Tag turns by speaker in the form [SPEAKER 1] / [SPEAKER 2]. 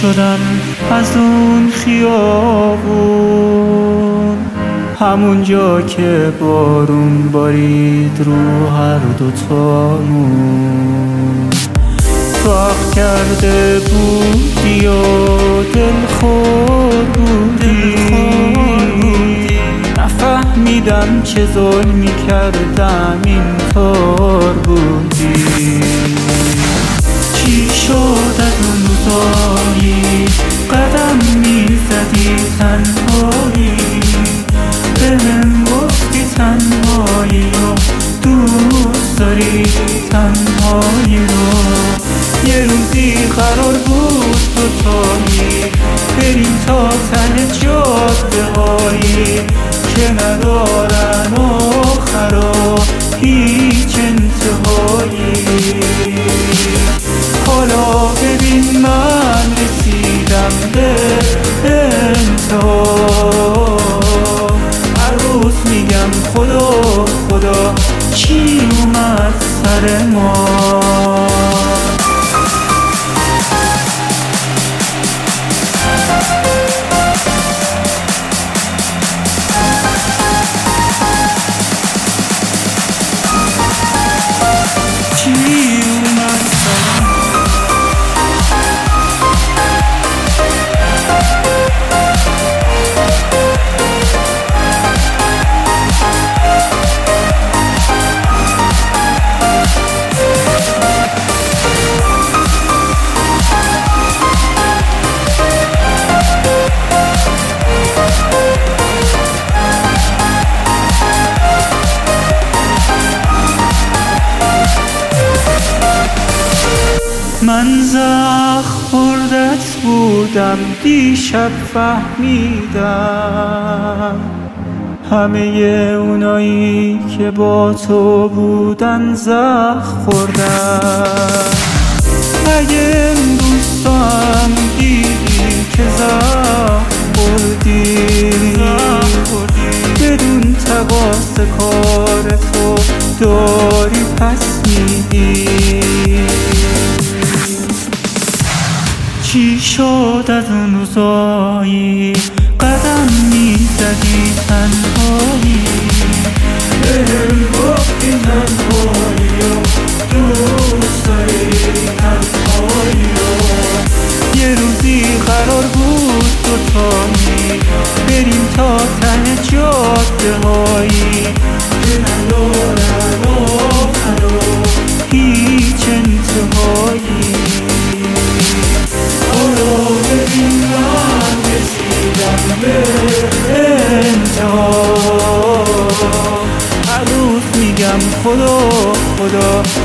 [SPEAKER 1] شدم از اون خیابون، همون جا که بارون بارید رو هر دوتامون. تو عقل کرده بودی و دلخور بودی، نفهمیدم چه ظلمی کردم اینطور بودی. چی شد از اون روزایی قدم میزدی تنهایی، بهم گفتی تنهایی رو دوست داری، تنهایی رو. یه روزی قرار بود دوتایی بریم تا ته جاده هایی که ندارن آخرا هیچ انتهایی. حالا ببین من رسیدم به انتها، هر روز میگم خدا خدا چی اومد سر ما. من زخم خوردت بودم دیشب فهمیدم، همه اونایی که با تو بودن زخم خوردن. اگه امروز تو هم دیدی که زخم خوردی، بدون تقاص کار تو داری پس میدی. چی شد از اون روزایی قدم میزدی تنهایی، بهم گفتی تنهایی رو دوست داری، تنهایی رو. یه روزی قرار بود دوتایی بریم تا ته جاده هایی که ندارن آخر و هیچ انتهایی. حالا ببین من رسیدم به انتها، هر روز میگم خدا خدا